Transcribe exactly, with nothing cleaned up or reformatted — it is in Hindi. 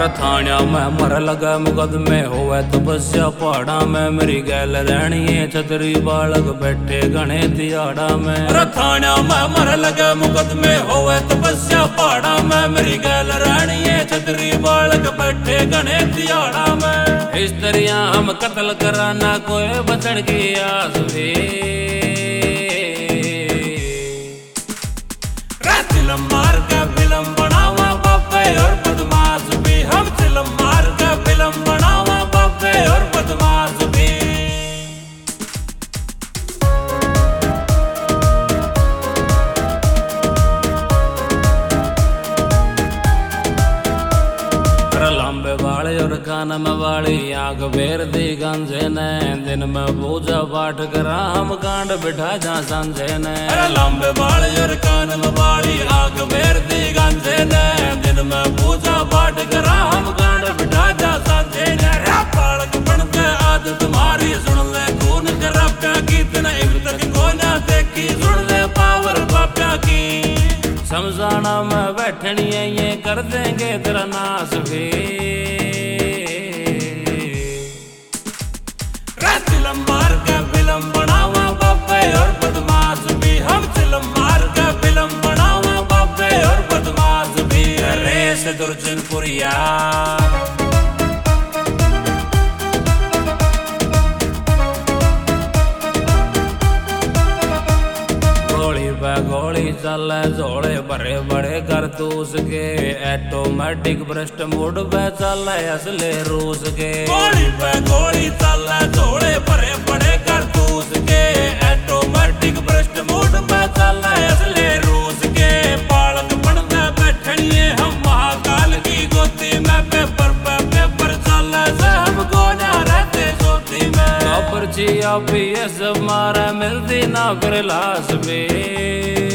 अरे थानिया में मर लगा मुकदमे होवे तपस्या पहाड़ा में मेरी गैल रहनी है छतरी बालक बैठे घने तिहाड़ा में। अरे थानिया में मर लगा मुकदमे होवे तपस्या पहाड़ा में मेरी गैल रहनी है छतरी बालक बैठे घने तिहाड़ा में। इस तरिया हम कत्ल कराना कोई बचन की आस भी चिलम मार का फिल्म बनावा बापे और बदमाश भी हम चिलम मार का फिल्म बनावा बापे और बदमाश भी। लंबे वाले और कान में वाली आग बेर दी गंजे ने दिन में पूजा पाठ करा हम कांड बिठा जा संजे ने। अरे लंबे वाले और कान में वाली आग बेर दी गंजे ने दिन में पूजा पाठ करा हम कांड बिठा जा संजे ने। बालक बनते आज तुम्हारी सुन ले खून खराब्या की तेने इब तक को ना देखी सुन ले पावर पाप्या की। समझाना में बैठनी है ये कर देंगे तेरा नाश भी। चिलम मार का फिल्म बनावा बापे और बदमाश भी हम चिलम मार का फिल्म बनावा बापे और बदमाश भी। रेस दुर्जनपुरिया गोली चले जोड़े बड़े बड़े कारतूस के ऑटोमेटिक भ्रष्ट मोड पे चले असले रूस के। गोली पे गोली चले जोड़े बड़े बड़े कारतूस के ऑटोमेटिक भ्रष्ट मोड पे चले असले रूस के। बालक बनते बैठनिए हम महाकाल की गोदी में पेपर पे पेपर चले से हमको ना रहते सोती में। पर्ची पी एस मारा मिलती ना फिर लाश में।